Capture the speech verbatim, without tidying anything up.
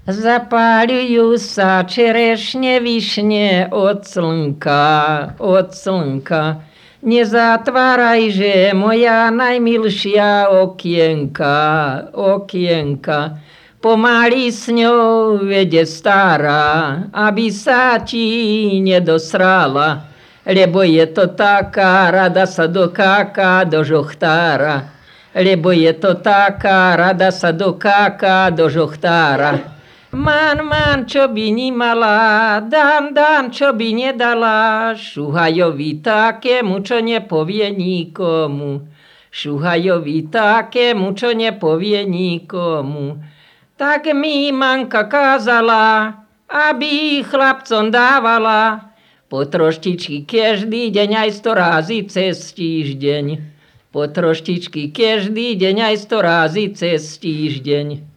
Zapáľujú sa čerešne, višne od slnka, od slnka. Nezatvárajže moja najmilšia okienka, okienka. Pomaly s ňou vede stará, aby sa ti nedosrala. Lebo je to taká, rada sa dokáka do žochtára. Lebo je to taká, rada sa dokáka do žochtára. Man, man, čo by nemala, dám, dám, čo by nedala, Šuhajovi takému, čo nepovie nikomu. Šuhajovi takému, čo nepovie nikomu. Tak mi manka kázala, aby chlapcom dávala po troštičky každý deň aj sto rázy cez týždeň. Po troštičky každý deň aj sto rázy cez týždeň.